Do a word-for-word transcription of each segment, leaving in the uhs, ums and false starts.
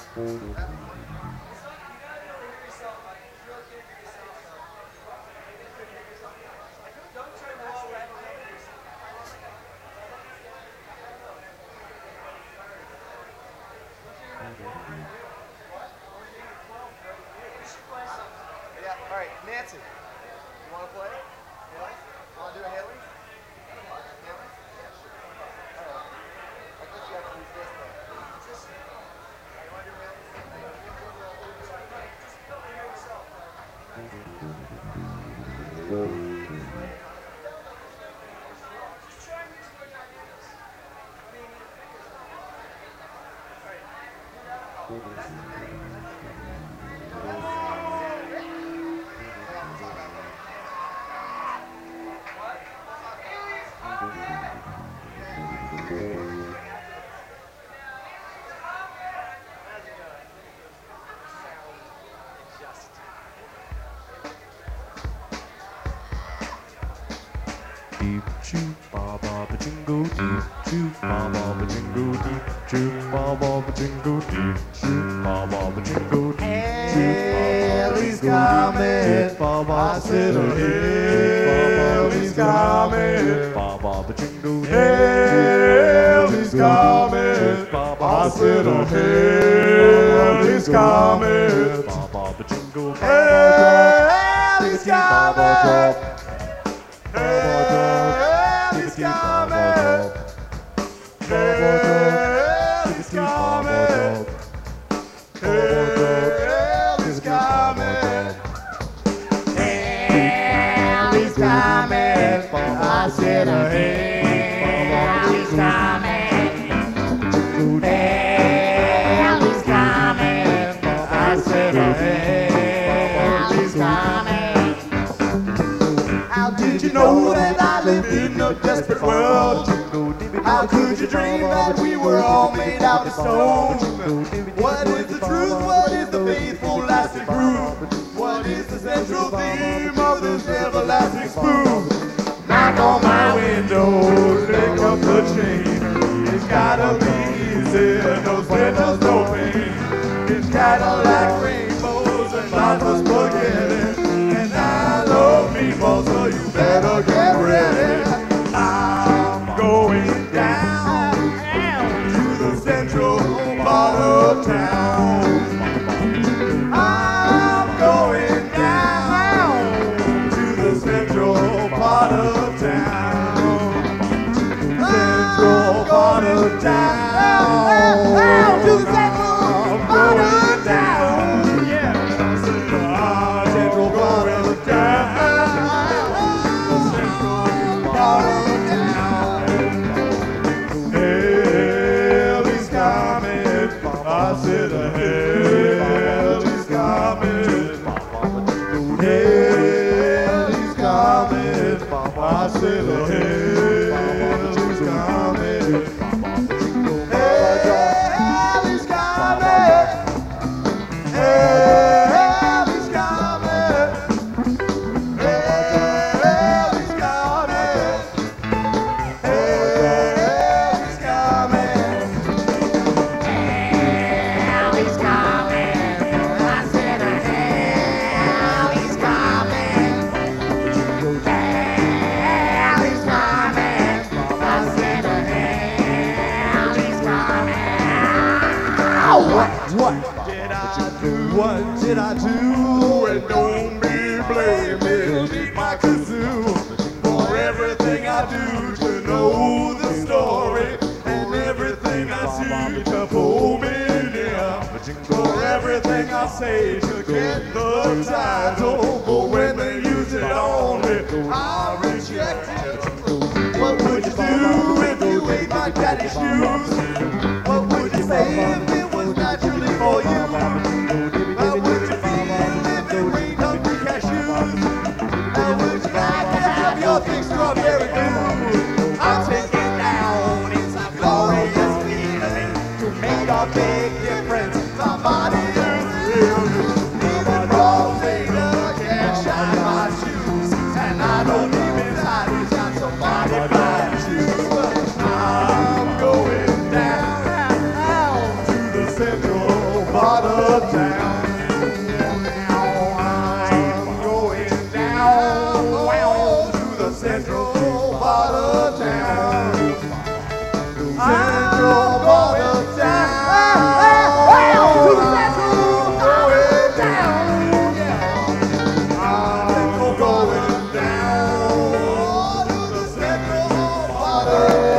Yeah, all right, Nancy, you want to play? Haley? Want to do a Haley? Haley? All right. I guess you have to use this though. You want to do Haley? Deep choo ba ba ba jingle deep choo ba ba ba jingle deep choo ba ba ba jingle deep choo ba ba ba jingle deep choo Haley's coming. I said, oh, Haley's coming. ba ba ba jingle Haley's coming. I said, oh, Haley's coming. ba ba ba jingle Haley's coming. Haley's coming. Haley's coming. Haley's coming. Haley's coming. I said, oh, Haley's coming. Haley's coming. I said, oh, Haley's coming. How did you know that I lived in a desperate world? How could you dream that we were all made out of stone? What is the truth? What is the faithful lasting proof? What is the central theme of this everlasting spoof? Knock on my window, pick up the chain. It's gotta be easy, no sweat, no pain. It's Cadillac rainbows and lots of spaghetti. And I love meatballs, so you better get ready. I'm going down to the central part of town. I'm going down to the central part of town. Central part of town. To the central part of town. Yeah. Central part of town. Central part of town. Haley's coming. I said, Haley's coming. Haley's coming. I said, Haley's coming. Haley's coming. Haley's coming. Haley's coming. Haley's coming. Haley's coming. I said, Haley's coming. Haley's coming. I said, Haley's coming. What? What did I do? What did I do? And don't be blaming me, my kazoo, for everything I do to know the story, and everything I see to pull me near, for everything I say to get the title, but when they use it on me, I reject it. What would you do if you ate my daddy's shoes? What would you say if it was naturally for you? How would you feel if it rained hungry cashews? How would you like to have your big strawberry food? I'll take it down, it's a glorious feeling to make a big difference. Somebody is real. Even Rose Vader can't shine my shoes, and I don't even hide, he's got somebody blind shoes. I'm going down to the central part of town. I'm going down to the central part of town. Central part of town. To the central part of town. Yeah. I'm going down to the central part of town.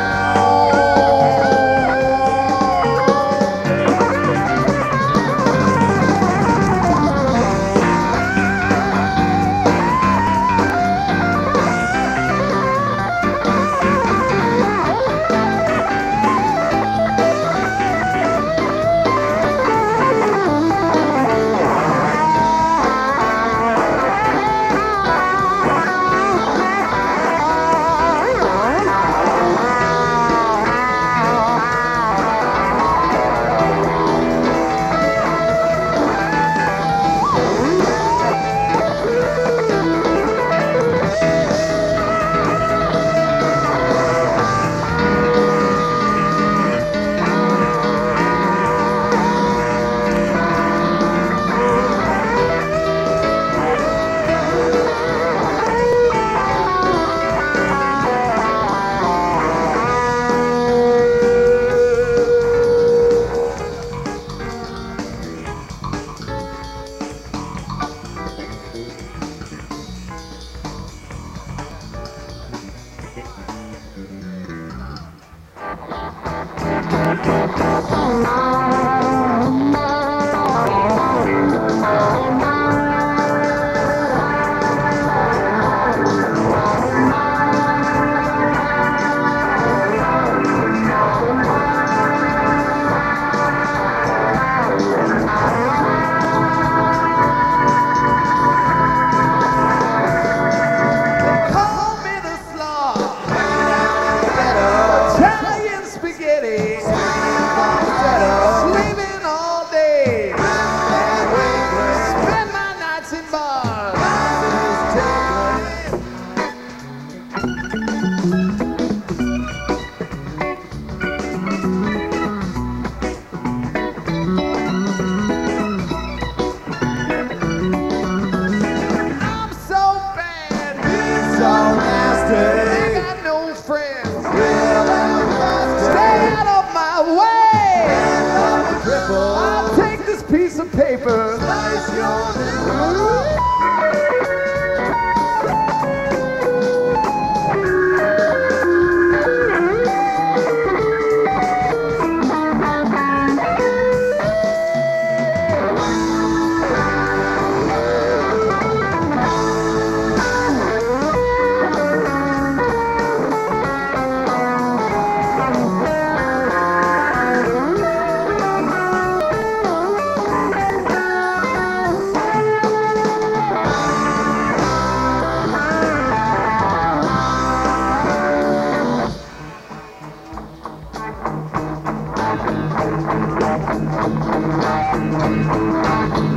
I'll take this piece of paper. Slice your Thank you.